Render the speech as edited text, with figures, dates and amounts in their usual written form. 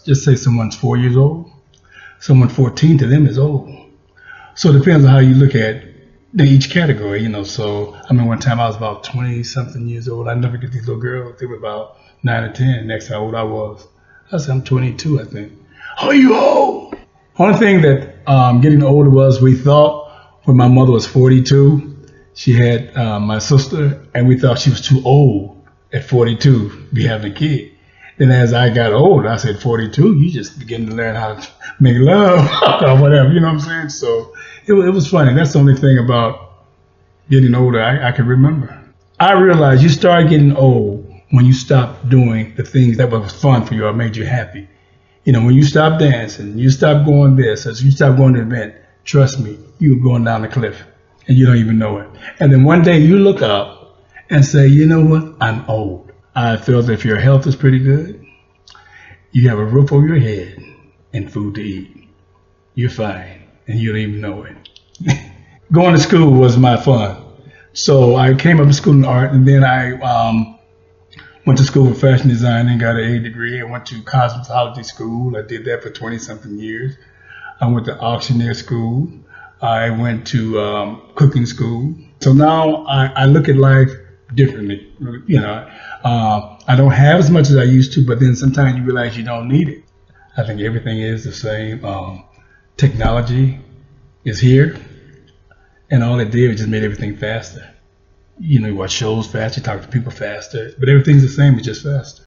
just say someone's 4 years old, someone 14 to them is old. So it depends on how you look at each category, So I mean, one time I was about 20 something years old. I never get these little girls. They were about 9 or 10. Next how old I was. I said, I'm 22, I think. Oh, you old? Only thing that getting older was we thought when my mother was 42, she had my sister, and we thought she was too old at 42 to be having a kid. Then as I got older, I said, 42, you just begin to learn how to make love or whatever, you know what I'm saying? So it was funny. That's the only thing about getting older I can remember. I realized you start getting old when you stop doing the things that was fun for you or made you happy. When you stop dancing, you stop going this, or you stop going to the event, trust me, you're going down the cliff and you don't even know it. And then one day you look up and say, you know what, I'm old. I feel that if your health is pretty good, you have a roof over your head and food to eat, you're fine and you don't even know it. Going to school was my fun. So I came up to school in art, and then I went to school for fashion design and got an A degree. I went to cosmetology school. I did that for 20-something years. I went to auctioneer school. I went to cooking school. So now I look at life differently. I don't have as much as I used to, but then sometimes you realize you don't need it. I think everything is the same. Technology is here, and all it did was just made everything faster. You watch shows faster, you talk to people faster, but everything's the same, it's just faster.